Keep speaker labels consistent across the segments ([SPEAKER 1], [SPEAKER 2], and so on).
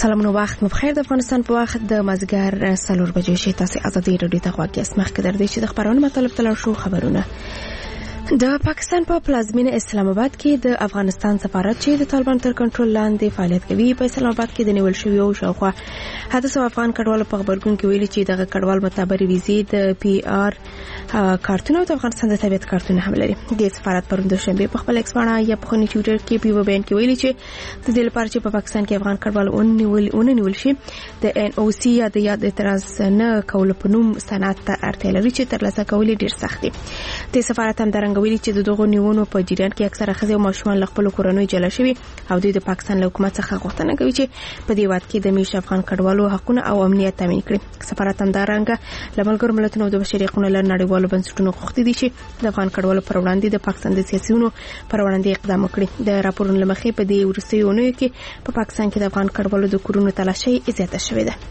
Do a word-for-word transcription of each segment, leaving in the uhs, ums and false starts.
[SPEAKER 1] سلامونه وخت مو بخیر. د افغانستان په وخت د مازیګر څلور بجې شي. تاسو ازادي رادیو ته غواړئ چې مخکې در دې چې د خبرونو مطلب تلل شو خبرونه. د پاکستان په پلازمینه اسلام آباد کې د افغانستان سفارت چې د طالبان تر کنټرول لاندې فعالیت کوي په اسلام آباد کې د نیول شوی او شاوخوا حدث افغان کډوالو په خبرګون کې ویلي چې دغه کډوال متبري ویزې د پی آر کارتونه او د افغانستان د طبيعت کارتونه هم لري. د سفارت پروند شنبه په خپل ایکس باندې یا په خونی ټویټر کې په بیان کې ویلي چې د دې لپاره چې په پاکستان کې افغان کډوال اونول اونول شي د ان او سی یا د یاد اعتراض نه کول په نوم سند ته اړتیا لري چې ترلاسه کول ډیر سخت دي. د سفارت هم درنګ ویلي چې د دغو نیونو په جریان کې اکثره ښځې او ماشومان له خپل کورنۍ جلا شوي او دوی د پاکستان له حکومت څخه غوښتنه کوي چې په دې وخت کې د میش افغان کډوالو حقوقونه او امنیت تامین کړي. سفارت هم درنګ له ملګرو ملتونو د بشري حقوقو لپاره نړیوالو بنسټونو غوښتي دي چې د افغان کډوالو پر وړاندې د پاکستان د سیاسيونو پر وړاندې اقدام وکړي. د راپورونو لمخې په دې ورستیو نه کې په پاکستان کې د افغان کډوالو د کورونو تلاشي زیاته شوې ده.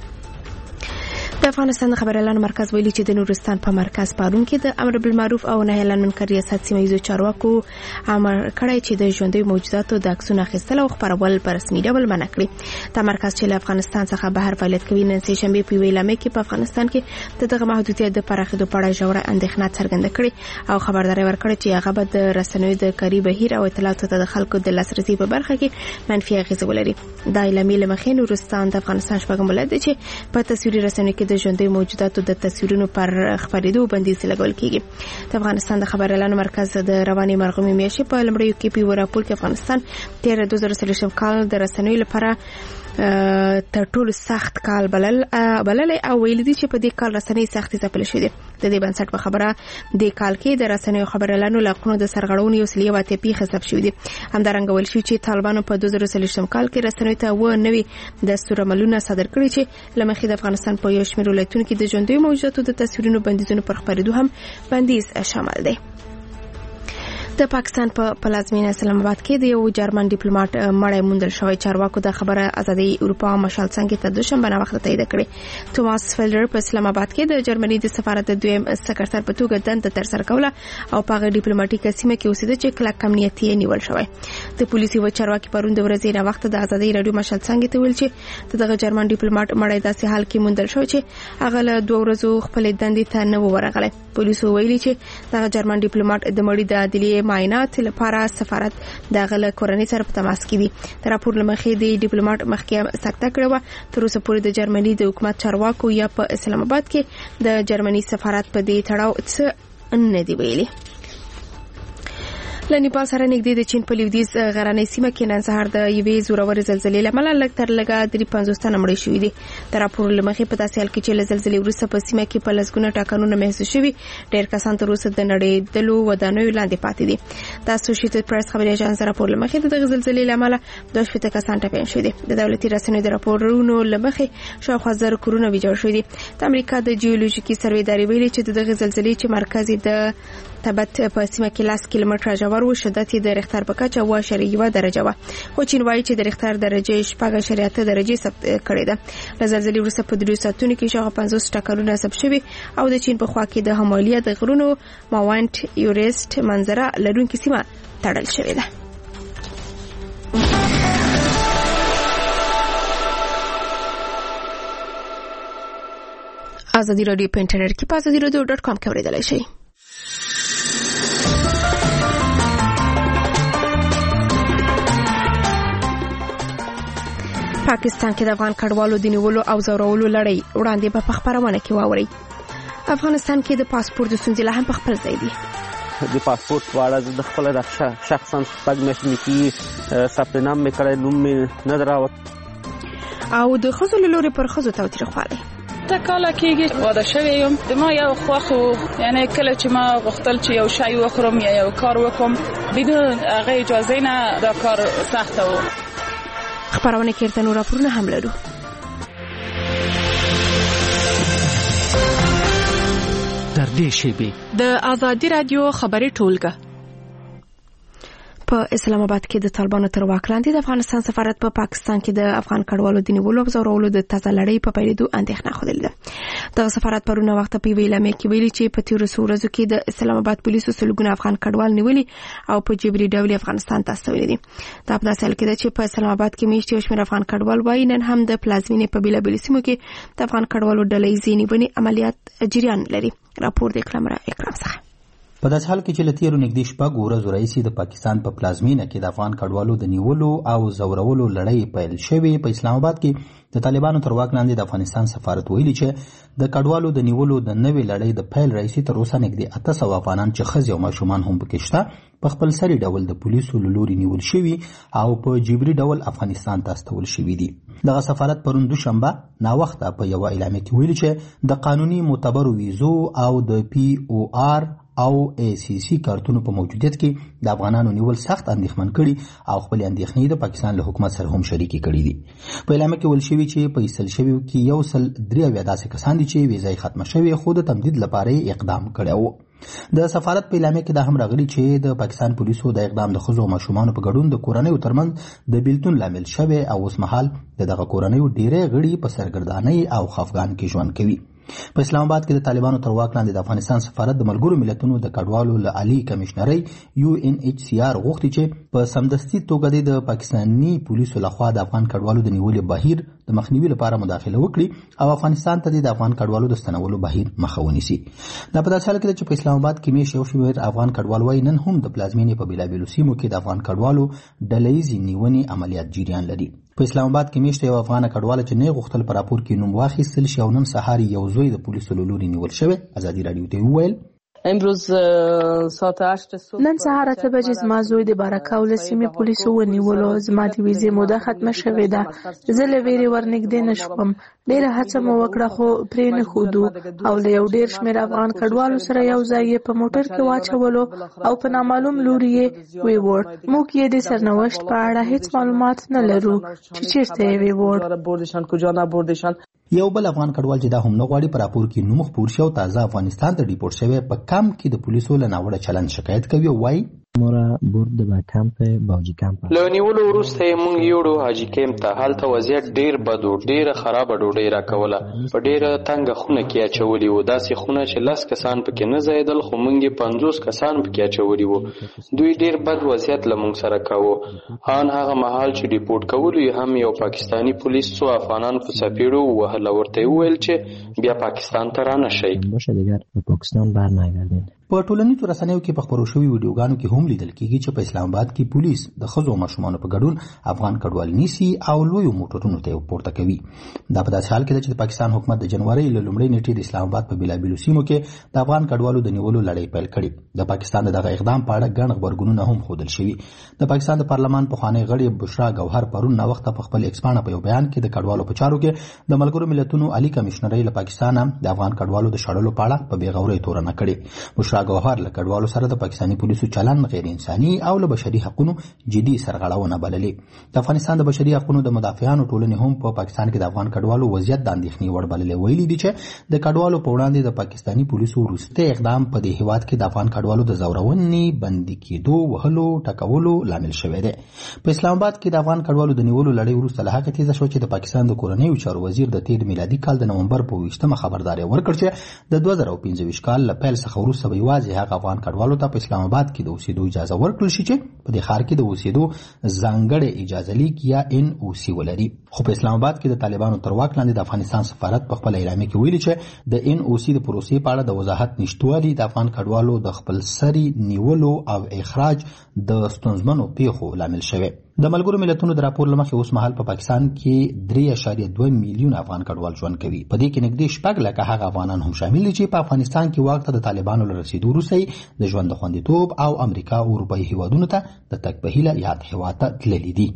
[SPEAKER 1] د افغانستان د خبريالانو مرکز ویلي چې د نورستان په مرکز پارون کې د امر بالمعروف او نهي عن المنکر ریاست سیمه چارواکو امر کړی چې د ژوندۍ موجوداتو د عکسونو اخیستل او خبرول په رسمي ډول منع کړي. د مرکز چې له افغانستان څخه بهر فعالیت کوي نن سه شنبه په ویلامه کې په افغانستان کې د دغه محدودیت د پراخېدو په اړه ژوره اندېښنه څرګنده کړې او خبرداري ورکړه چې هغه به د رسنیو د کاری بهیر او اطلاعاتو ته د خلکو د لاسرسي په برخه کې منفي اغیزه ولري. د اعلامیې لمخې نورستان د افغانستان شپږم ولایت دی چې په تصویري رسنیو کې د ژوندۍ موجوداتو د تصویرونو پر خبرېدو بندیز لګول کیږي. د افغانستان د خبريالانو مرکز د رواني مرغومي میاشتې په لمړیو کې په راپور کې افغانستان تیر دوه زره څلور کال د رسنیو لپاره تر ټولو سخت کال بلل بلل او ویل دي چې په دې کال رسنۍ سختي ځپل شوې ده. د دې بنسټ په خبره د کال کې د رسنیو خبريالانو لقونو د سرغړونې او سلیه واته پی حساب شوې دي. همدارنګه ویل شو چې طالبانو په دوه زره څلور کال کې رسنیو ته و نوي دستور عملونه صادر کړی چې لمخې د افغانستان په یو شمېر ولایتونو کې د ژوندۍ موجوداتو د تصویرونو بندیزونو پر خبرېدو هم بندیز شامل دی. د پاکستان په پلازمینه اسلام آباد کې د یو جرمن ډیپلوماټ مړی موندل شوی. چارواکو د خبره ازادي اروپا مشال څنګه ته دوشنبه نه وخت تایید کړي. توماس فیلډر په اسلام آباد کې د جرمني د سفارت د دویم سکرټر په توګه دنده تر سره کوله او په هغه ډیپلوماټیک سیمه کې اوسېده چې کله کمنیتي نیول شوی. د پولیسي و چارواکي پروند ورځې نه وخت د ازادي رادیو مشال څنګه ته ویل چې دغه جرمن ډیپلوماټ مړی داسې حال کې موندل شوی چې هغه له دوه ورځو خپل دندې ته نه ورغلی. پولیسو ویلي چې دغه جرمن ډیپلوماټ د مړي د عدلیه معاینات لپاره سفارت د غل کورنۍ سره په تماس کې دي. د راپور لمخې د ډیپلوماټ مخکې سکته کړو تر اوسه پورې د جرمني د حکومت چارواکو یا په اسلام آباد کې د جرمني سفارت په دې تړاو څه نه دی ویلي. له نیپال سره نږدې د چین په لویدیځ غرنۍ سیمه کې نن سهار د یوې زورورې زلزلې لامل لږ تر لږه درې پنځوس تنه مړه شوي دي. د راپور لمخې په داسې حال کې چې له زلزلې وروسته په سیمه کې په لسګونه ټاکنونه محسوس شوي ډېر کسان تر اوسه د نړېدلو ودانیو لاندې پاتې دي. د اسوسییټډ پریس خبري اژانس راپور لمخې د دغه زلزلې لامل دوه شپږ کسان ټپيان شوي دي. د دولتي رسنیو د راپورونو لمخې شاوخوا زر کورونه ویجاړ شوي دي. د امریکا د جیولوژیکي سروې ادارې ویلي چې دغه زلزلې چې مرکز د تبت په سیمه کې لاس کیلومتره ژور و شدت د ریختر په کچه و شری یو درجه و خو چین وايي چې د ریختر درجه شپږ شری اته درجه ثبت کړې ده. له زلزلې وروسته په دریو ساعتونو کې شاوخوا پنځوس ټکرونه ثبت شوي او د چین په خوا کې د همالیا د غرونو ماونت ایورست منظره لرونکي سیمه تړل شوې ده. ازادي رادیو په انټرنیټ کې په ازادي رادیو ډاټ کام کې اوریدلای شئ. پاکستان کې د افغان کډوالو د نیولو او زورولو لړۍ وړاندې په خبرونه کې واوري. افغانستان کې د پاسپورت د ستونزې لا هم په خپل ځای دي.
[SPEAKER 2] د پاسپورت واړه د خپل رخصه شخصا پګ مشن کې ثبت نام مې کړی نوم مې نه دراوت
[SPEAKER 1] او د خزو لوري پر خزو توتریخواله
[SPEAKER 3] تا کاله کېږي واده شوی یم د ما یو خوخو یعنی کله چې ما غوښتل چې یو شی وخورم یا یو کار وکم بدون هغه اجازه نه دا کار سخت و.
[SPEAKER 1] خبرونه کې تر نور راپورونه هم لرو.
[SPEAKER 4] در دې شی به د ازادي رادیو خبري ټولګه
[SPEAKER 1] په اسلام آباد کې د طالبانو تر واک لاندې د افغانستان سفارت په پا پاکستان کې د افغان کډوالو د نیولو او ځورولو د تازه لړۍ په پیلېدو اندېښنه ښودلې ده. دغه سفارت پرونه وخت په یوې اعلامیه کې ویلي چې په تیرو څو ورځو کې د اسلام آباد پولیسو سلګونه افغان کډوال نیولي او په جبري ډول افغانستان ته استولي دي. دا په داسې حال کې ده چې په اسلام آباد کې میشت یو شمېر افغان کډوال وایي نن هم د پلازمینې په بېلابېلو سیمو کې د افغان کډوالو ډله ییزې نیونې عملیات جریان لري. راپور د اکرام اکرام څخه.
[SPEAKER 4] په داسې حال کې چې له تیرو نږدې شپږ ورځو راهیسې د پاکستان په پلازمینه کې د افغان کډوالو د نیولو او ځورولو لړۍ پیل شوې، په اسلام آباد کې د طالبانو تر واک لاندې د افغانستان سفارت ویلي چې د کډوالو د نیولو د نوې لړۍ د پیل راهیسې تر اوسه نږدې اته سوه افغانان چې ښځې او ماشومان هم پکې شته په خپل سري ډول د پولیسو له لوري نیول شوي او په جبري ډول افغانستان ته استول شوي دي. دغه سفارت پرون دوشنبه ناوخته په یوه اعلامیه کې ویلي چې د قانوني معتبرو ویزو او د پی او آر او ای سی سی کارتونو په موجودیت کې د افغانانو نیول سخت اندېښمن کړي او خپل اندېښنې د پاکستان له حکومت سره هم شریکې کړي دي. په اعلامیه کې ویل شوي چې په ایستل شویو کې یو سل درې اویا داسې کسان دي چې ویزه یې ختمه شوې خو د تمدید لپاره یې اقدام کړی و. د سفارت په اعلامیه کې دا هم راغلي چې د پاکستان پولیسو د اقدام د ښځو او ماشومانو په ګډون د کورنیو ترمنځ د بیلتون لامل شوی او اوس مهال د دغه کورنیو ډیری غړي په سرګردانۍ او خفګان کې ژوند کوي. په اسلام آباد کې د طالبانو تر واک لاندې د افغانستان سفارت د ملګرو ملتونو د کډوالو له عالی کمشنرۍ یو ان ایچ سی آر غوښتي چې په سمدستي توګه د پاکستاني پولیسو لخوا د افغان کډوالو د نیولې بهیر د مخنیوي لپاره مداخله وکړي او افغانستان ته د افغان کډوالو د ستنولو بهیر مخه ونیسي. دا په داسې حال کې ده چې په اسلام آباد کې میشت یو شمېر افغان کډوال وایي نن هم د پلازمینې په بېلابېلو سیمو کې د افغان کډوالو ډله ییزې نیونې عملیات جریان لري. په اسلام آباد کې میشت یو افغان کډواله چې نه غوښتل په راپور کې نوم واخیستل شي او نن سهار یو زوی د پولیسو له لوري نیول شوی. ازادي راډیو ته وویل
[SPEAKER 5] امروز ساعت هشت صبح نن سهار اته بجې زما زوی د بارکاو له سیمې پولیسو ونیولو. زما د ویزې موده ختمه شوې ده. زه له ویرې ورنږدې نه شوم. ډېره هڅه مو وکړه خو پرې نه ښودو او له یو ډېر شمېر افغان کډوالو سره یو ځای یې په موټر کې واچولو او په نامعلوم لوري یې ویوړ. موږ یې د سرنوشت په اړه هیڅ معلومات نه لرو چې چیرته یې ویوړ.
[SPEAKER 4] یو بل افغان کډوال چې دا هم نه غواړي په راپور کې نوم خپور شي او تازه افغانستان ته ډیپورټ شوی په کمپ کې د پولیسو له ناوړه چلند شکایت کوي او وایي
[SPEAKER 6] مورا برد به کمپ باجی کمپ
[SPEAKER 7] له نیولو وروسته مونږ یوړو حاجی کمپ ته. هلته وضعیت ډیر بد و، ډیره خرابه ډوډۍ راکوله، په ډیره تنګه خونه کې اچولي وو. داسې خونه چې لس کسان پکې نه ځایدل خو مونږ یې پنځوس کسان پکې اچولي وو. دوی ډیر بد وضعیت له مونږ سره کاوه. ان هغه مهال چې ډیپورټ کولو یې هم یو پاکستانی پولیس څو افغانان په څپېړو ووهل، ورته وویل چې بیا پاکستان ته رانشئ.
[SPEAKER 6] باشه دیگر به پاکستان برنگردین.
[SPEAKER 4] په ټولنیزو رسنیو کې په خپرو شوي ویډیوګانو کې هم لیدل کېږي چې په اسلام آباد کې پولیس د ښځو او ماشومانو په ګډون افغان کډوال نیسي او لویو موټرونو ته یې پورته کوي. دا په داسې حال کې ده چې د پاکستان حکومت د جنورۍ له لومړۍ نیټې د اسلام آباد په بېلابېلو سیمو کې د افغان کډوالو د نیولو لړۍ پیل کړې. د پاکستان د دغه اقدام په اړه ګڼ غبرګونونه هم ښودل شوي. د پاکستان د پارلمان پخوانۍ غړې بشرا ګوهر پرون ناوخته په خپل ایکس پاڼه په یو بیان کې د کډوالو په چارو کې د ملګرو ملتونو عالی کمشنرۍ له پاکستانه د افغان کډوالو د شړلو په اړه په بېغورۍ تورنه کړې. بشرا ګوهر له کډوالو سره د پاکستاني پولیسو چلند غیر انساني او له بشري حقوقو جدي سرغړونه بللې. د افغانستان د بشري حقوقو د مدافعانو ټولنې هم په پاکستان کې د افغان کډوالو وضعیت د اندېښنې وړ بللې. ویلي دي چې د کډوالو په وړاندې د پاکستاني پولیسو وروستی اقدام په دې هیواد کې د افغان کډوالو د ځورونې، بندي کېدو، وهلو، ټکولو لامل شوی دی. په اسلام آباد کې د افغان کډوالو د نیولو لړۍ وروسته له هغه تیزه شوه چې د پاکستان د کورنیو چارو وزیر د تیر میلادي کال د نومبر په ویشتمه خبرداری ورکړ چې د دوه زره پنځه ویشت کال له پیل څخه وروسته به یوازې هغه افغان کډوالو ته په اسلام آباد کې د اوسېدو اجازه ورکړل شي چې په دې ښار کې د اوسېدو ځانګړی اجازه لیک یا ان او سی ولري. خو په اسلام آباد کې د طالبانو تر واک لاندې د افغانستان سفارت په خپل اعلامیه کې ویلي چې د ان او سی د پروسې په اړه د وضاحت نشتوالي د افغان کډوالو د خپل سري نیولو او اخراج د ستونزمنو پیښو لامل شوی. د ملګرو ملتونو د راپور له مخې اوس مهال په پاکستان کې درې اعشاریه دوه میلیونه افغان کډوال ژوند کوي. په دې کې نږدې شپږ لکه هغه افغانان هم شامل دي چې په افغانستان کې واک ته د طالبانو له رسېدو وروسته د ژوند د خوندیتوب او امریکا او اروپایي هیوادونو ته د تګ په هیله یاد هیواد ته تللي دي.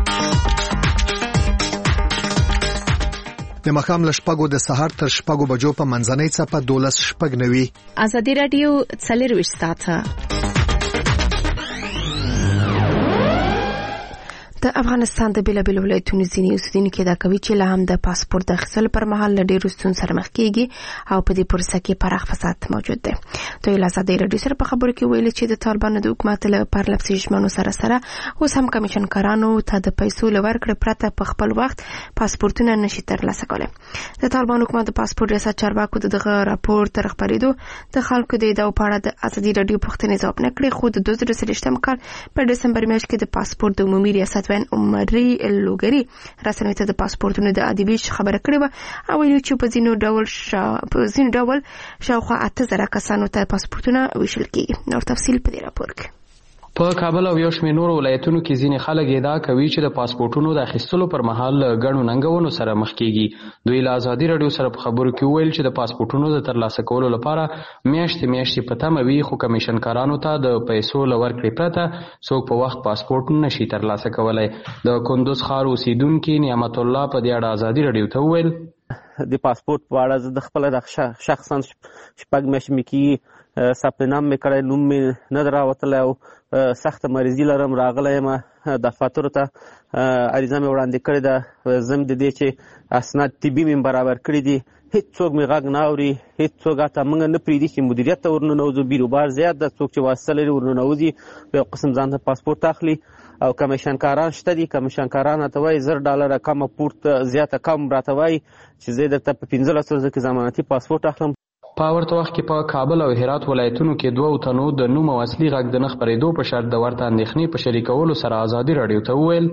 [SPEAKER 8] د ماښام له شپږو د سهار تر شپږو بجو په منځنۍ څپه دولس شپږ نوي.
[SPEAKER 1] ازادي راډیو څلرویشت ساعته د افغانستان د بیلابیلو ولایتونو ځینې اوسیدونکي دا کوي چې لا هم د پاسپورت د اخیستلو پر مهال له ډېرو ستونزو سره مخ کېږي او په دې پروسه کې پراخ فساد موجود دی. دوی له ازادۍ راډیو سره په خبرو کې ویلي چې د طالبانو د حکومت له پرلپسې ژمنو سره سره اوس هم کمیشنکارانو ته د پیسو له ورکړې پرته په خپل وخت پاسپورتونه نشي ترلاسه کولی. د طالبانو حکومت د پاسپورت ریاست چارواکو د دغه راپور تر خپرېدو د خلکو د ادعاو په اړه د ازادۍ راډیو پوښتنې ځواب نه کړې، خو د دوه زره څلوېښتم کال په ډسمبر میاشت کې د پاسپورت د عمومي ریاست وین عمري لوګري رسنیو ته د پاسپورتونو د عادي ویش خبره کړې وه او ویلي چې په ځینو ډول شا... په ځینو ډول شاوخوا اته زره کسانو ته پاسپورتونه ویشل کېږي. نور تفصیل په دې راپور کې.
[SPEAKER 7] په کابل او یو شمېر نورو ولایتونو کې ځینې خلک ادعا کوي چې د پاسپورټونو د اخیستلو پر مهال ګڼو ننګونو سره مخ کېږي. دوی له ازادي راډیو سره په خبرو کې وویل چې د پاسپورټونو د ترلاسه کولو لپاره میاشتې میاشتې په تمه وي، خو کمیشنکارانو ته د پیسو له ورکړې پرته څوک په وخت پاسپورټ نشي ترلاسه کولی. د کندوز ښار اوسیدونکي نعمت الله په دې اړه ازادي راډیو ته وویل
[SPEAKER 2] د پاسپورت په اړه زه د خپله شخصا شپږ میاشتې مې کېږي ثبت نام مې کړی، نوم مې نه دی راوتلی او سخته مریضي لرم. راغلی یم دفاترو ته عریضه مې وړاندې کړې ده، زه د دې چې اسناد طبي مې برابر کړي دي، هېڅوک مې غږ نه اوري، هېڅوک حتی موږ نه پرېږدي چې مدیریت ته ورننوځو. بیروبار زیات ده، څوک چې واسطه لري ورننوځي په یو قسم ځان ته پاسپورت اخلي او کمیشنکاران شته دي. کمیشنکاران راته وایي زر ډالره کمه پورته زیاته کم راته وایي چې زه درته په پنځلس ورځو کې ضمانتي پاسپورت اخلم.
[SPEAKER 7] په ورته وخت کې په کابل او هرات ولایتونو کې دوه تنو د نوم او اصلي غږ د نه خپرېدو په شرط د ورته اندېښنې په شریکولو سره ازادي راډیو ته وویل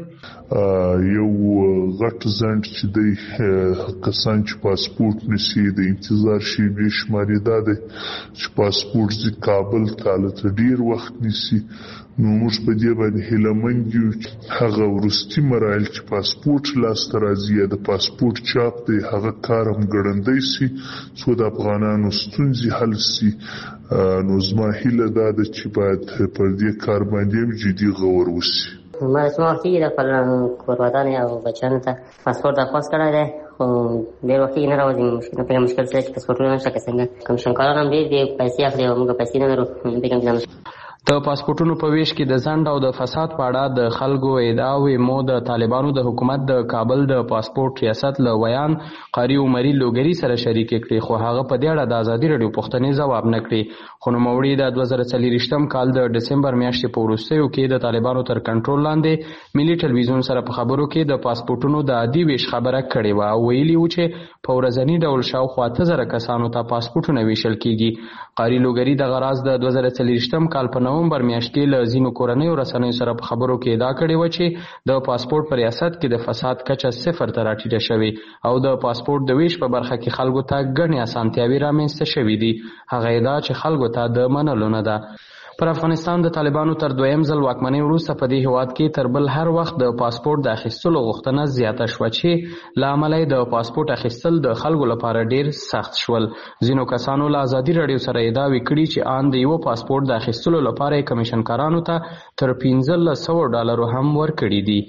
[SPEAKER 9] یو غټ ځنډ چې دی کسان چې پاسپورت نشي د انتظار شیبې شمارې دا دی چې پاسپورت ځي کابل ته هلته ډېر وخت نیسي. نو موږ په دې باندې هیلهمند یو چې هغه وروستي مراحل چې پاسپورت لاسته راځي یا د پاسپورت چاپ دی هغه کار هم ګړندی سي څو د افغانانو ستونزې حل سي. نو زما هیله دا ده چې باید پر دې کار باندې هم جدي غور وسي.
[SPEAKER 10] ما څومره وخت کېږي د خپل کوربادانو او بچیانو ته پاسپورت درخواست کړی دی، خو ډېر وخت کېږي نه راوځي. نه پوهېږم مشکل څه دی چې پاسپورټونه نشته که څنګه. کمیشنکاران هم ډېر دي، پیسې اخلي او موږ پیسې نه لرو. نه پوهېږم چې دا مشکل
[SPEAKER 7] د پاسپورټونو په ویش کې د ځنډ او د فساد په اړه د خلکو ادعاوې مو د طالبانو د حکومت د کابل د پاسپورت ریاست له ویان قاري عمري لوګري سره شریکې کړې، خو هغه په دې اړه د ازادي راډیو پوښتنې ځواب نه کړې. خو نوموړي د دوه زره څلېرویشتم کال د ډسمبر میاشتې په وروستیو کې د طالبانو تر کنټرول لاندې ملي ټلویزیون سره په خبرو کې د پاسپورټونو د عادي ویش خبره کړې وه او ویلي و چې په ورځني ډول شاوخوا اته زره کسانو ته پاسپورټونه ویشل کېږي. قاري لوګري دغه راز د دوه زره څلېرویشتم کال په نومبر میاشت کې له ځینو کورنیو رسنیو سره په خبرو کې ادعا کړې وه چې د پاسپورت په ریاست کې د فساد کچه صفر ته راټیټه شوې او د پاسپورت د ویش په برخه کې خلکو ته ګڼې اسانتیاوې رامنځته شوې دي. هغه ادعا چې خلکو ته د منلو نه ده. پر افغانستان د طالبانو تر دویم ځل واکمنۍ وروسته په دې هېواد کې تر بل هر وخت د پاسپورت د اخیستلو غوښتنه زیاته شوه چې له امله یې د پاسپورت اخیستل د خلکو لپاره ډېر سخت شول. ځینو کسانو له ازادي راډیو سره ادعاوې کړي چې ان د یوه پاسپورت د اخیستلو لپاره یې کمیشنکارانو ته تر پنځلس سوه ډالرو هم ورکړي دي.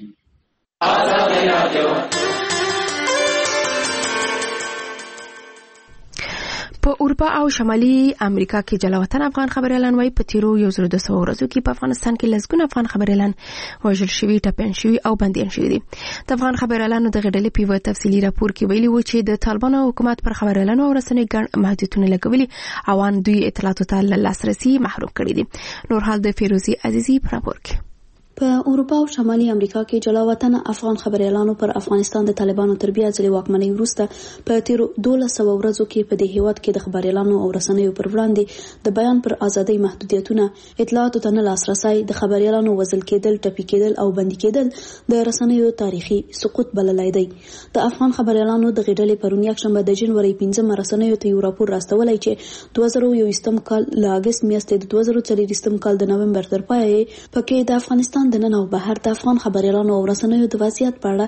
[SPEAKER 1] په اروپا او شمالي امریکا کې جلاوطن افغان خبريالان وايي په تیرو یو زر دوه سوه ورځو کې په افغانستان کې لسګونه افغان خبريالان وژل شوي، ټپیان شوي او بندیان شوي دي. د افغان خبريالانو دغه ډلې په یوه تفصیلي راپور کې ویلي و چې د طالبانو حکومت پر خبريالانو او رسنیو ګڼ محدودیتونه لګولي او ان دوی اطلاعاتو ته له لاسرسي محروم کړي دي. نور حال د فیروزي عزیزي په راپور کې.
[SPEAKER 11] په اروپا او شمالي امریکا کې جلاوطن افغان خبريالانو پر افغانستان د طالبانو تر بیا ځلې واکمنۍ وروسته په تیرو دولس سوه ورځو کې په دې هیواد کې د خبريالانو او رسنیو پر وړاندې د بیان پر ازادۍ محدودیتونه، اطلاعاتو ته نه لاسرسی، د خبريالانو وژل کېدل، ټپي کېدل او بندي کېدل د رسنیو تاریخي سقوط بللی دی. د افغان خبريالانو د غډلې پرون یکشنبه د جنوري پنځمه رسنیو ته یو راپور راستولی چې دوه زره یوویشتم کال له اګست میاشتې د دوه زره څلېرویشتم کال د نومبر تر پایه پکې د افغانستان د نن او بهر د افغان خبريالانو او رسنیو د وضعیت په اړه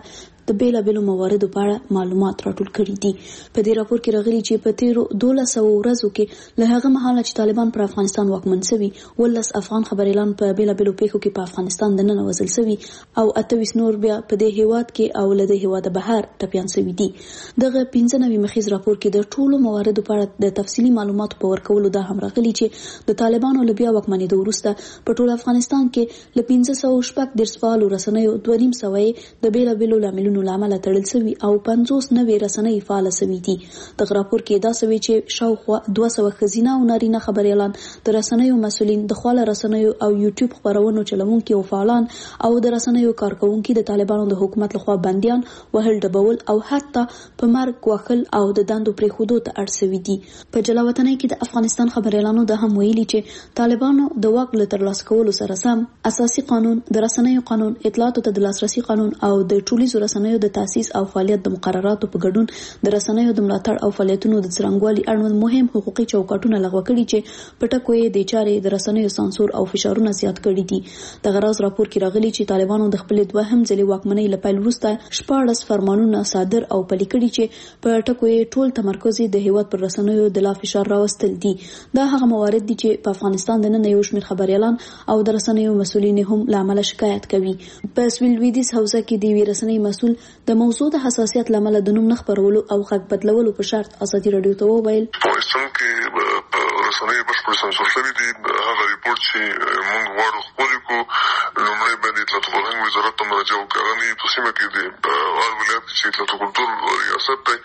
[SPEAKER 11] د بیلابېلو مواردو په اړه معلومات راټول کړي دي. په دې راپور کې راغلي چې په تیرو دولس سوه ورځو کې له هغه مهاله چې طالبان پر افغانستان واکمن شوي ولس افغان خبريالان په بیلابېلو پیښو کې په افغانستان د ننه وژل شوي او اته ویشت نور بیا په دې هیواد کې او له دې هیواده بهر ټپیان شوي دي. دغه پنځه نوي مخیز راپور کې د ټولو مواردو په اړه د تفصیلي معلوماتو په ورکولو دا هم راغلي چې د طالبانو له بیا واکمنېدو وروسته په ټول افغانستان کې له پنځه سوه شپږ دېرش فعالو رسنیو دوه نیم سوه یې د بیلابېلو لاملونو له امله تړل شوي او پنځوس نوي رسنۍ فعاله شوي دي. دغه راپور کې دا شوي چې شاوخوا دوه سوه ښځینه او نارینه خبریالان د رسنیو مسؤلین د خواله رسنیو او یوټیوب خپرونو چلوونکي او فعالان او د رسنیو کارکونکي د طالبانو د حکومت لخوا بندیان وهل ډبول او حتی په مرګ وهل او د دندو پرېښودو ته اړ شوي دي. په جلاوطنۍ کې د افغانستان خبریالانو دا هم ویلي چې طالبانو د واک له ترلاسه کولو سره سم اساسي قانون، د رسنیو قانون، اطلاعاتو ته د لاسرسي قانون او د ټولیزو رسنیو د تاسیس او فعالیت د مقرراتو په ګډون د رسنیو د ملاتړ او فعالیتونو د څرنګوالي اړوند مهم حقوقي چوکاټونه لغوه کړي چې په ټکو یې د چارې د رسنیو سانسور او فشارونه زیات کړي دي. دغه راز راپور کې راغلي چې طالبانو د خپل دوهم ځلې واکمنۍ له پیل وروسته شپاړس فرمانونه صادر او پلي کړي چې په ټکو یې ټول تمرکز د هیواد پر رسنیو د لا فشار راوستل دي. دا هغه موارد دي چې په افغانستان د نن یو شمېر خبريالان او د رسنیو مسؤلین هم له امله شکایت کوي. په سویل لویدیځ حوزه کې د یوې رسنۍ مسؤل د موضوع د حساسیت له امله د نوم نه خپرولو او غږ بدلولو په شرط ازادي راډیو ته وویل
[SPEAKER 12] افغانستان کې رسنۍ بشپړ سانسور شوي دي. هغه ریپورت چې موږ غواړو خپور کړو لومړی باید اطلاعات فرهنګ وزارت ته مراجعه وکړو په سیمه کې د هر ولایت چې اطلاعات کلتور ریاست دی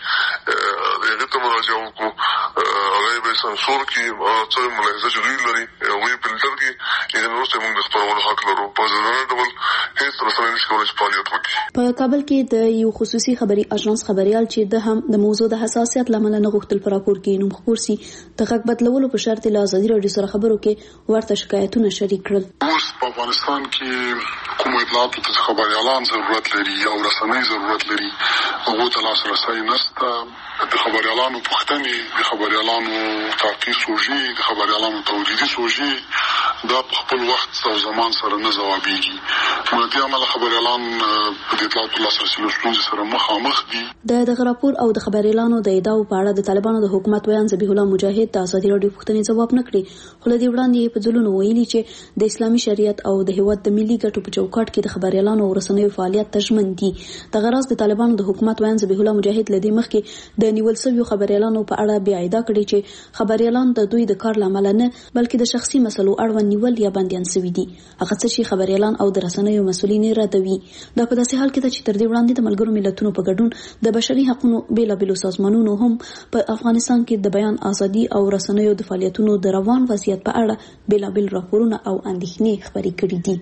[SPEAKER 12] هغې ته مراجعه وکړو. هغه به سانسور کړي هغه څه ملاحظه چې دوی لري هغوی یې فلټر کړي. یعنې وروسته موږ د خپرولو حق لرو. په ازادانه ډول هېڅ رسنۍ نشي کولی چې فعالیت وکړي.
[SPEAKER 11] په کابل کې د یو خصوصي خبري اژانس خبريال چې د هم د موضوع د حساسیت له امله نه غوښتل په راپور کې نوم خپور سي د غږ بدلولو په شرط له ازادي راډیو سره خبرو کې ورته شکایتونه شریک کړل.
[SPEAKER 12] اوس په افغانستان کې کوم اطلاعاتو ته خبريالان ضرورت لري او رسنۍ ضرورت لري هغو ته لاسرسی نشته. د خبريالانو پوښتنې د خبريالانو تحقیق سوژې د خبريالانو تولیدي سوژې دا په خپل وخت او زمان سره نه ځوابېږي. نو دې امله خبريالان په دې اطلاعاتو لاسرسي له ستونزې سره مخامخ دي.
[SPEAKER 11] د دغه راپور او د خبريالانو د ادعاو په اړه د طالبانو د حکومت ویان ذبیح الله مجاهد د ازادي راډیو پوښتنې ځواب نه کړي. خو له دې وړاندې په ځلونو ویلي چې د اسلامي شریعت او د هیواد د ملي ګټو په چوکاټ کې د خبريالانو او رسنیو فعالیت ته ژمن دي. دغه راز د طالبانو د حکومت ویان ذبیح الله مجاهد له دې مخکې د نیول شویو خبريالانو په اړه بیا ادعا کړې چې خبريالان د دوی د کار لامل نه بلکې د شخصي مسلو اړوند نیول یا بندیان شوي دي. هغه څه چې خبريالان او د رسنیو مسؤلین ردوي. دا په داسې حال کې ده چې تر دې وړاندې د ملګرو ملتونو په ګډون د بشري حقوقو بیلابېلو سازمانونو هم په افغانستان کې د بیان ازادي او رسنیو د فعالیتونو د روان وضعیت په اړه بیلابېل راپورونه او اندېښنې خپرې کړي دي.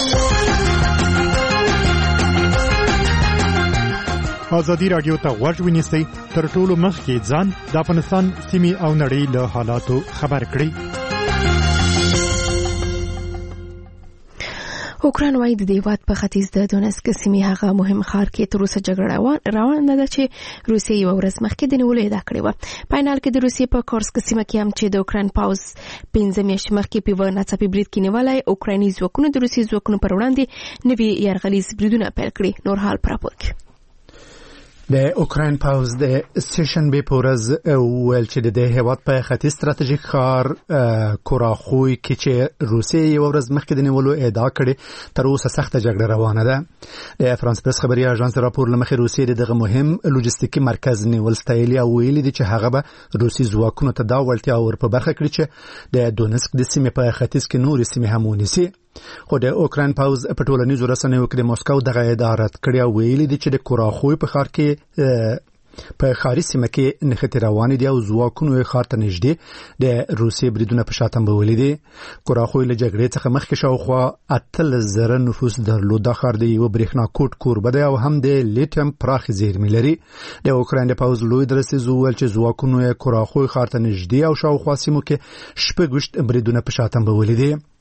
[SPEAKER 13] ازادي راډیو ته غوږ ونیسئ تر ټولو مخکې ځان د افغانستان سیمې او نړۍ له حالاتو خبر کړئ.
[SPEAKER 1] اوکران وايي د هیواد په ختیځ د دونسک سیمې هغه مهم ښار کې تر اوسه جګړه روانه ده چې روسیه یو ورځ مخکې د نیولو ادعا کړې وه. په حال کې د روسیې په کورسک سیمه کې هم چې د اوکران پوځ پنځه میاشتې مخکې په یوه ناڅاپي برید کې نیولی اوکرایني ځواکونو د روسیې ځواکونو پر وړاندې نوي یرغلیز بریدونه پیل کړي. نور حال په راپور کې
[SPEAKER 14] د اوکراین پوځ د سټیشنبې په ورځ وویل چې د هیواد په ختیځ ستراتیژیک ښار کوراخوی کې چې روسیې یو ورځ مخکې د نیولو ادعا کړې تر اوسه سخته جګړه روانه ده. د فرانس پرس خبري اژانس راپور له مخې روسیې دغه مهم لوجستیکي مرکز نیول ستایلي او ویلي دي چې هغه به روسي ځواکونو ته دا وړتیا ور په برخه کړي چې د دونسک د سیمې په ختیځ کې نورې سیمې هم ونیسي. خو د اوکراین پوځ په ټولنیزو رسنیو کې د موسکو دغه ادعا رد کړې او ویلي دي چې د کوراخوی په ښار کې په ښاري سیمه کې نښتې روانې دي او ځواکونو یې ښار ته نږدې د روسیې بریدونه په شا تنبولي دي. کوراخوی له جګړې څخه مخکې شاوخوا اتلس زره نفوس درلود. دا ښار د یوه برېښنا کوټ کوربه دی او هم د لیتیم پراخې زیرمې لري. د اوکراین د پوځ لوی درسیز وویل چې ځواکونو یې کوراخوی ښار ته نږدې او شاوخوا سیمو کې شپږ ویشت بریدونه په شا تنبولي دي.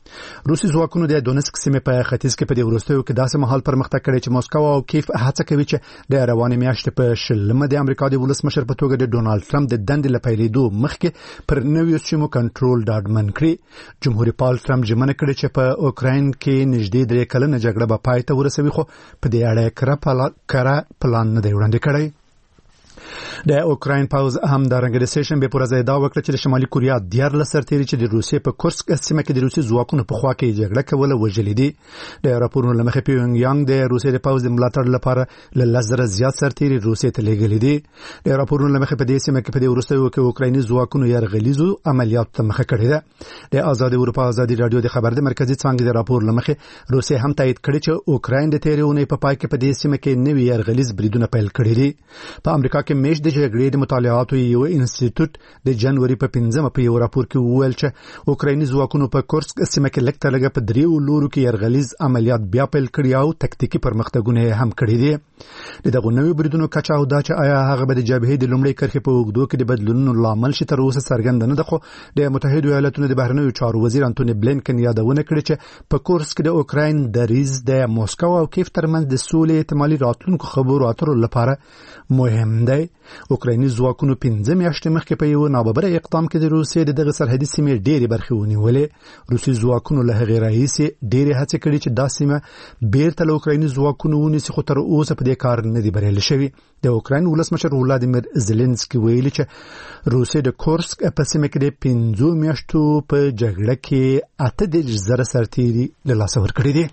[SPEAKER 14] روسي ځواکونو د دونسک سیمې په ختیځ کې په دې وروستیو کې داسې مهال پرمختګ کړی چې موسکو او کیف هڅه کوي چې د روانې میاشتې په شلمه د امریکا د ولسمشر په توګه د ډونالد ټرمپ د دندې له پیلېدو مخکې پر نویو سیمو کنټرول ډاډمن کړي. جمهوریت پال ټرمپ ژمنه کړې چې په اوکراین کې نږدې درې کلنه جګړه به پای ته ورسوي، خو په دې اړه کره پلان نه دی وړاندې کړی. د اوکراین پاوز هم د رنګ د سیشن به پرځای دا وکړه چې د شمالي کوریا دیارلس سرتیري چې د روسیې په کورسک سیمه کې د روسي ځواکونو په خوا کې جګړه کوله وژلي دي. د راپورونو له مخې پیونګ یانګ د روسیې د پاوز د ملاتړ لپاره له لس زره زیات سرتیري روسیې ته لېږلي دي. د راپورونو له مخې په دې سیمه کې په دې وروستیو کې اوکرایني ځواکونو یرغلیزو عملیاتو ته مخه کړې ده. د آزاد اروپا ازادي رادیو د خبر د مرکزی څانګې د راپور له مخې روسیې هم تایید کړی چې اوکراین د تیرې اونۍ په پای کې په دې سیمه کې نوي یرغلیز بریدونه پیل کړي دي. په امریکا کې میش د جګړې د مطالعاتو یو انسټیټیوټ د جنوري په پنځمه په یو راپور کې وویل چې اوکرایني ځواکونو په کورسک سیمه کې لږ تر لږه په دریو لورو کې یرغلیز عملیات بیا پیل کړي او تکتیکي پرمختګونه هم کړي دي. د دغه نوي بریدونو کچه او دا چې آیا هغه به د جبهې د لومړۍ کرښې په اوږدو کې د بدلونونو لامل شي تر اوسه څرګند نه ده، خو د متحده ایالاتونو د بهرنیو چارو وزیر انټونی بلینکن یادونه کړې چې په کورسک د اوکراین دریځ د موسکو او کیف ترمنځ د سولې احتمالي راتلونکو خبرو اترو لپاره مهم دی. اوکرایني ځواکونو پنځه میاشتې مخکې په یو ناببره اقدام کې د روسیې د دغه سرحدي سیمې ډېرې برخې ونیولې. روسي ځواکونو له هغې راهیسې ډېرې هڅې کړې چې دا سیمه بیرته له اوکرایني ځواکونو ونیسي، خو تر اوسه په دې کار نه دی بریالي شوي. د اوکراین ولسمشر ولادیمیر زيلنسکي ویلي چې روسیې د کورسک په سیمه کې د پنځو میاشتو په جګړه کې اته دېرش زره سرتیري له لاسه ورکړي دي.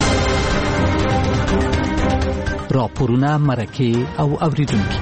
[SPEAKER 15] راپورونه مرکه او اوریدونکي.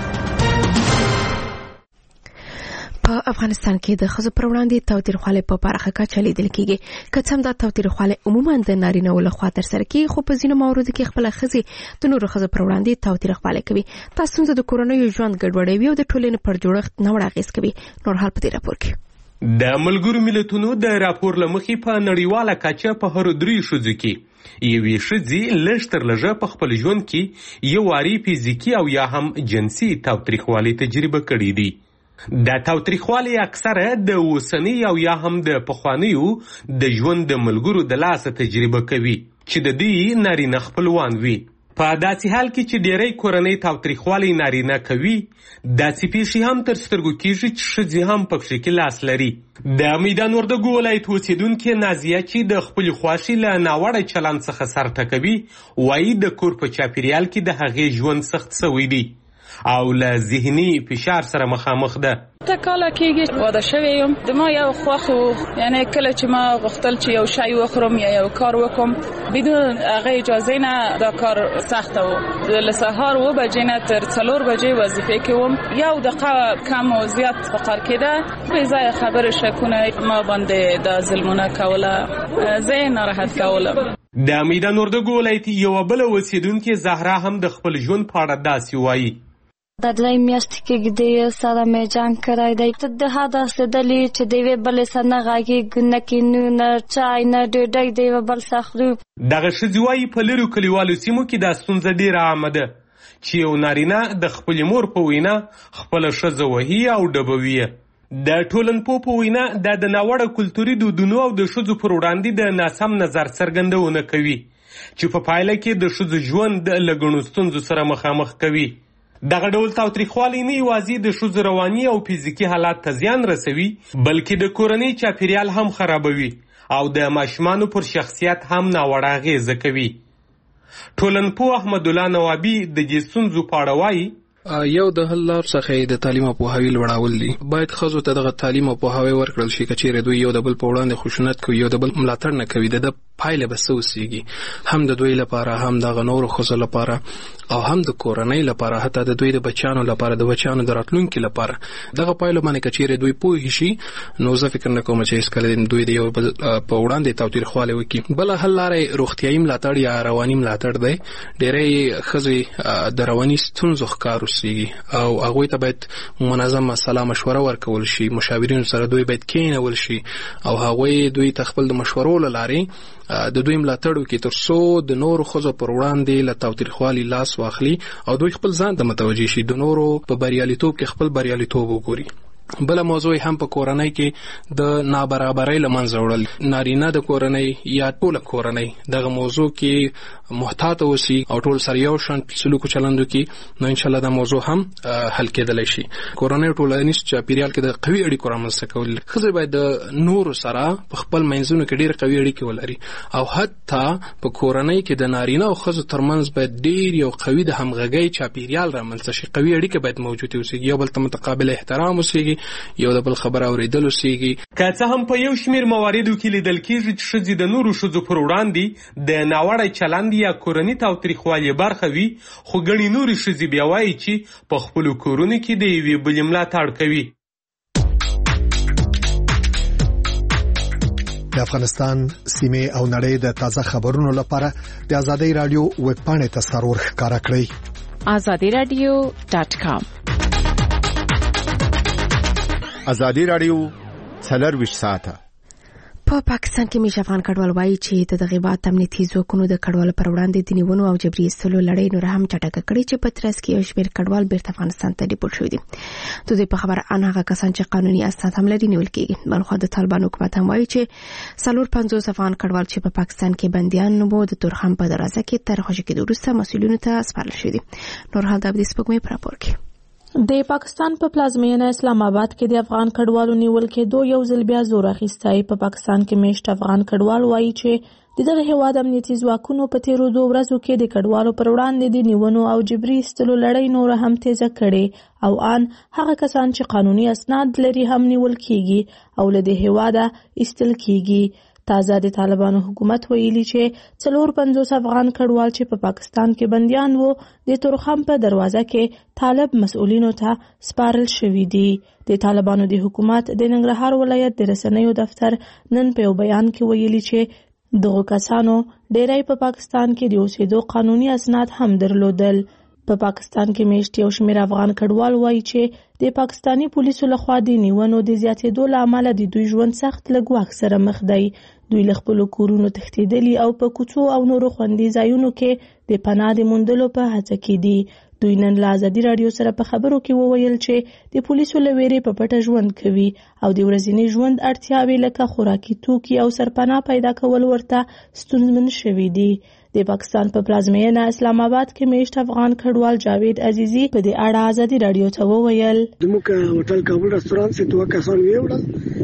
[SPEAKER 1] په افغانستان کې د ښځو پر وړاندې تاوتریخوالی په پراخه کچه لیدل کېږي. که څه هم دا تاوتریخوالی عموما د نارینه‌و لخوا ترسره کېږي، خو په ځینو موردو کې خپله ښځې د نورو ښځو پر وړاندې تاوتریخوالی کوي. دا ستونزه د کورنیو ژوند ګډوډوي او د ټولنې پر جوړښت ناوړه اغېز کوي. نور حال په دې راپور کې.
[SPEAKER 16] د ملګرو ملتونو د راپور له مخې په نړیواله کچه په هرو درې ښځو کې یوې ښځې لږ تر لږه په خپل ژوند کې یو واري فزیکي او یا هم جنسي تاوتریخوالی تجربه کړی دی. دا تاوتریخوالی اکثره د اوسنۍ او یا هم د پخوانیو د ژوند د ملګرو د لاسه تجربه کوي چې د دې نارینه خپلوان وي. په داسې حال کې چې ډېری کورنۍ تاوتریخوالی نارینه کوي، داسې پیښې هم تر سترګو کېږي چې ښځې هم پکې کې لاس لري. د میدان وردګو ولایت اوسیدونکې نازیه چې د خپلې خوښې له ناوړه چلند څخه سر ټکوي، وایي د کور په چاپیریال کې د هغې ژوند سخت سوی دی او له ذهني فشار سره مخامخ ده.
[SPEAKER 3] ته کاله کېږي واده شوی یم، د ما یو خوښ و، یعنی کله چې ما غوښتل چې یو شی وخورم یا یو کار وکړم بدون هغه اجازه نه، دا کار سخته و. له سهار اوه بجې نه تر څلور بجې وظیفې کې وم، یو دقیقه کم او زیات فقر کېده. بې ځایه خبرې شکونه ما باندې د ظلمونه کوله، زه یې ناراحت کولم.
[SPEAKER 16] د میدان وردګو ولایت یوه بله اوسیدونکې زهرا هم د خپل ژوند په اړه داسې وایي.
[SPEAKER 17] د درې میاشتې کېږدی سره مې جنګ کړی دی. ته د ها داسې دلې چې د یوې بلې سره نه غږېږو، نه کینو، نه چای، نه ډوډۍ د یوه بل څخه خورو.
[SPEAKER 16] دغه ښځې وایي په لرو کلیوالو سیمو کې دا ستونزه ډېره عامه ده چې یو نارینه د خپلې مور په وینا خپله ښځه وهي او ډبوي. د ټولنپوه په وینا دا د ناوړه کلتوري دودونو او د ښځو پر وړاندې د ناسم نظر څرګندونه کوي چې په پایله کې د ښځو ژوند له ګڼو ستونزو سره مخامخ کوي. دغه ډول تاوتریخوالی نه یوازې د ښځو رواني او فزیکي حالات ته زیان رسوي، بلکې د کورنۍ چاپیریال هم خرابوي او د ماشومانو پر شخصیت هم ناوړه اغېزه کوي. ټولنپوه احمد الله نوابي د دې ستونزو په اړه وایي.
[SPEAKER 18] یو د حل لار څخه د تعلیم او پوهاوي لوړول دي. باید ښځو ته دغه تعلیم او پوهاوی ورکړل شي که چیرې دوی یو د بل په وړاندې خشونت کوي، یو د بل ملاتړ نه کوي، د پایله به څه اوسیږي، هم د دوی لپاره، هم دغه نورو ښځو لپاره او هم د کورنۍ لپاره، حتی د دوی د بچیانو لپاره، د بچیانو د راتلونکي لپاره. دغه پایله باندې که چیرې دوی پوه شي، نو زه فکر نه کوم چې هېڅکله دوی د یو بل په وړاندې تاوتریخوالی وکړي. بله حل لاره روغتیایي ملاتړ یا رواني ملاتړ دی. ډېری ښځې د رواني ستونزو ښکار اوسیږي او هغوی ته باید منظمه سلا مشوره ورکول شي. مشاورینو سره دوی باید کېنول شي او هغوی دوی ته خپل د مشورو له لارې د دوی ملاتړ وکړي تر څو د نورو ښځو پر وړاندې له تاوتریخوالي لاس واخلي او دوی خپل ځان ته متوجه شي، د نورو په بریالیتوب کې خپل بریالیتوب وګوري. بل موضوع هم په کورنۍ کې د نابرابرۍ لمنځه وړل، نارینه د کورنۍ یا ټول کورنۍ دغه موضوع کې محتاط اوسي او ټول سره یو شان سلوک چلندو کې، نو ان شاء الله دا موضوع هم حل کېدلی شي. کورنۍ ټولنیز چاپیریال کې د قوي اړیکو رامنځته کول، ښځې باید د نورو سره په خپل منځونو کې ډېر قوي اړیکې ولري، او حتی په کورنۍ کې د نارینه او ښځو ترمنځ باید ډېر یو قوي د همغږۍ چاپیریال رامنځته شي. قوي اړیکې باید موجودې اوسېږي، یو بل ته متقابل احترام اوسېږي، یو د بل خبره اورېدل اوسېږي.
[SPEAKER 16] که څه هم په یو شمېر مواردو کې لیدل کېږي چې ښځې د نورو ښځو پر وړاندې د ناوړه چلند یا کورني تاوتریخوالي برخه وي، خو ګڼې نورې ښځې بیا وایي چې په خپلو کورونو کې د یوې بلې ملاتړ کوي.
[SPEAKER 8] د افغانستان سیمې او نړۍ د تازه خبرونو لپاره د ازادي رادیو ویب پاڼې ته سرور ښکارا کړئ.
[SPEAKER 19] ازادي رادیو ډاټ کام.
[SPEAKER 20] ازادي رادیو څلرویشت ساعته.
[SPEAKER 1] په پاکستان کې میش افغان کډوال وایي چې د دغیبات امنیتي ځواکونو د کډوالو پر وړاندې د نیونو او جبري ایستلو لړۍ نور هم چټکه کړې چې په ترڅ کې یو شمېر کډوال بیرته افغانستان ته ډیپورټ شوي دي. د دې په خبره ان هغه کسان چې قانوني اسناد هم لري نیول کېږي. بلخوا د طالبان حکومت هم وایي چې څلور پنځوس افغان کډوال چې په پاکستان کې بندیان وو د تورخم په دروازه کې تر خوشي کېدو وروسته مسؤلینو ته سپارل شوي دي. نور حال د سپوږمۍ په راپور کې.
[SPEAKER 5] د پاکستان په پلازمینه اسلام آباد کې د افغان کډوالو نیول کېدو یو ځل بیا زور اخیستی. په پاکستان کې میشت افغان کډوال وایي چې د دغه هیواد امنیتي ځواکونو په تیرو دوه ورځو کې د کډوالو پر وړاندې د نیونو او جبري ایستلو لړۍ نور هم تیزه کړې، او ان هغه کسان چې قانوني اسناد لري هم نیول کېږي او له دې هیواده ایستل کېږي. تازه د طالبانو حکومت ویلي چې څلور پنځوس افغان کډوال چې په پاکستان کې بندیان وو د تورخم په دروازه کې طالب مسؤلینو ته سپارل شوي دي. د طالبانو د حکومت د ننګرهار ولایت د رسنیو دفتر نن په یو بیان کې ویلي چې دغه کسانو ډېری په پاکستان کې د اوسېدو قانوني اسناد هم درلودل. په پاکستان کې میشت یو شمېر افغان کډوال وایي چې د پاکستانی پولیسو لخوا د نیونو د زیاتېدو له امله د دوی ژوند سخت له ګواښ سره مخ دی. دوی له خپلو کورونو تښتېدلي او په کوڅو او نورو خوندي ځایونو کې د پناه د موندلو په هڅه کې دي. دوی نن له ازادي راډیو سره په خبرو کې وویل چې د پولیسو له ویرې په پټه ژوند کوي او د ورځني ژوند اړتیاوې لکه خوراکي توکي او سرپناه پیدا کول ورته ستونزمن شوي دي. د پاکستان په پلازمینه اسلام آباد کې میشت افغان کډوال جاوید عزیزی په دې اړه ازادي راډیو ته وویل
[SPEAKER 21] زموږ هوټل کابل رستورانت سي دوه کسان ویوړل،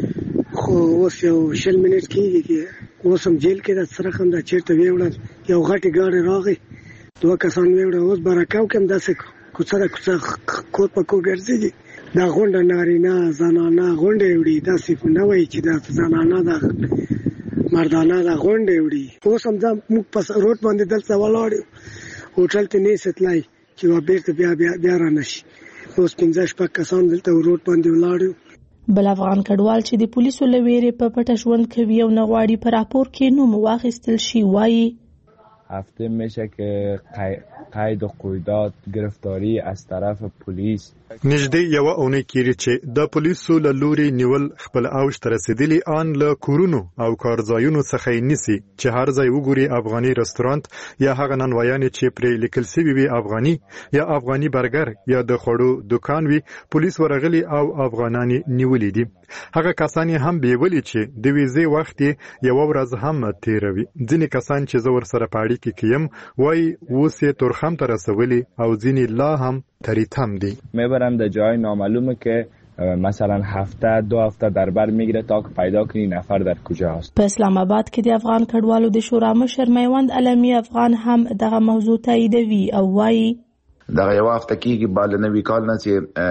[SPEAKER 21] خو اوس یو شل منټ کېږي چې اوس هم جیل کې د سره هم دا چیرته ویوړل، یو غټي ګاډي راغی دوه کسان ویوړل. اوس برکاو کوم داسې کوڅه د کوڅه کور په کور ګرځي، دا غونډه نارینه زنانه غونډه وړي، داسې نه وایي چې دا زنانه ده مردانه دا غونډه وړي. اوس هم دا موږ په روډ باندې دلته ولاړ یو، هوټل ته نه ستلای چې بیرته بیا بیا بیا را نشي. اوس پنځه شپږ کسان دلته روډ باندې ولاړ یو.
[SPEAKER 5] بل افغان کډوال چې د پولیسو له ویرې په پټه ژوند کوي او نه غواړي په راپور کې نوم واخیستل شي وایي
[SPEAKER 22] هفته میشه که قید و قیودات گرفتاری از طرف پلیس
[SPEAKER 13] نږدې یو اونۍ کېږي چې د پولیسو له لوري نیول خپل اوج ته رسېدلي ان له کورونو او کارځایونو څخه یې نیسي چې هر ځای وګوري افغاني رستورانت یا هغه نانوایانې چې پرې لیکل سوي وي افغاني یا افغاني برګر یا د خوړو دکان وي، پولیس ورغلي او افغانان نیولي دي. هغه کسان هم بیولي چې د ویزې وخت یو ورځ هم تیروي. ځینې کسان چې زه ورسره په اړیکه کې یم وایي اوس یې تورخم ته رسولي او ځینې لا هم تریتم دی.
[SPEAKER 22] میبرم در جای نامعلومه که مثلا هفته دو هفته در بر میگیره تا که پیدا کنی نفر در کجا هست.
[SPEAKER 5] په اسلام آباد کې د افغان کډوالو د شورا مشر میوند علمی افغان هم دغه موضوع تاییدوي او وایي
[SPEAKER 23] دغه یو هفته کېږي بال نوي کال نه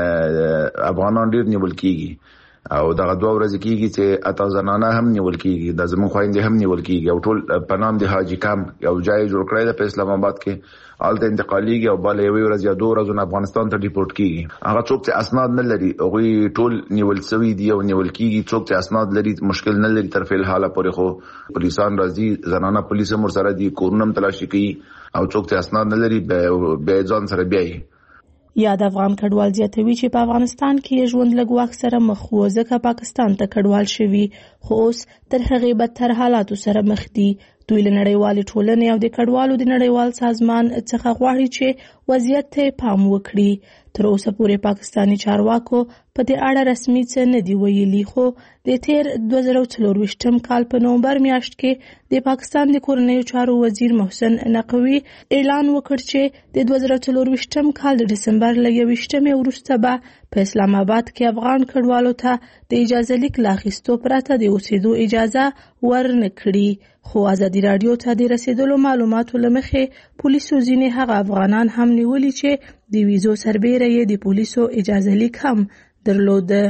[SPEAKER 23] چې افغانان ډېر نیول کېږي او دغه دوه ورځې کېږي چې اته زنانه هم نیول کېږي، د زموږ خویندې هم نیول کېږي او ټول په نام د حاجي کمپ یو ځای جوړ کړی دی په اسلام آباد کې، هلته انتقالېږي او بله یوې ورځ یا دوه ورځو افغانستان ته ډیپورټ کېږي. هغه څوک چې اسناد نه لري هغوی ټول نیول سوي دي او نیول کېږي. څوک چې اسناد لري مشکل نه لري تر فلحاله پورې، خو پولیسان راځي، زنانه پولیس هم ورسره دي، کورونه هم تلاشي کوي او څوک چې اسناد نه لري بیا ځان سره بیایي.
[SPEAKER 5] یا د افغان کډوال زیاتوي چې په افغانستان کې ژوند له ګواښ سره مخ و ځکه پاکستان ته کډوال شوي، خو اوس تر هغې بدتر حالاتو سره مخ دي. دوی له نړیوالې ټولنې او د کډوالو د نړیوال سازمان څخه غواړي چې وضعیت ته پام وکړي. تر اوسه پورې پاکستاني چارواکو په دې اړه رسمي څه نه دی ویلي، خو د تیر دوه زره څلورویشتم کال په نومبر میاشت کې د پاکستان د کورنیو چارو وزیر محسن نقوي اعلان وکړ چې د دوه زره څلورویشتم کال د ډسمبر له یوویشتمې وروسته به په اسلام آباد کې افغان کډوالو ته د اجازه لیک لا اخیستو پرته د اوسېدو اجازه ورنه کړي. خو ازادي راډیو ته د رسیدلو معلوماتو له مخې پولیسو ځینې هغه افغانان هم نیولي چې د ویزو سربیره یې د پولیسو اجازه لیک هم درلوده.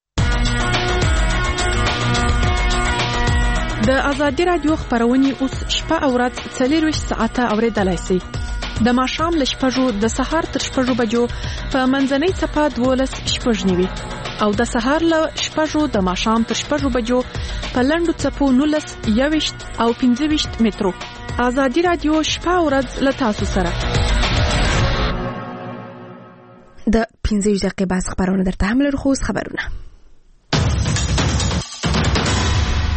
[SPEAKER 19] د ازادي راډیو خبرونه اوس شپه او ورځ څلورویشت ساعته اوریدلای شئ. د ماښام له شپږو د سهار تر شپږو بجو په منځنۍ څپه دولس شپږ نیوي او د سهار له شپږو د ماښام تر شپږو بجو په لنډو څپو نولس یوویشت او پنځه ویشت مترو. ازادي راډیو شپه او ورځ له تاسو سره.
[SPEAKER 1] د پنځه ویشت دقیقې بعد خبرونه درته هم لرو. خو خبرونه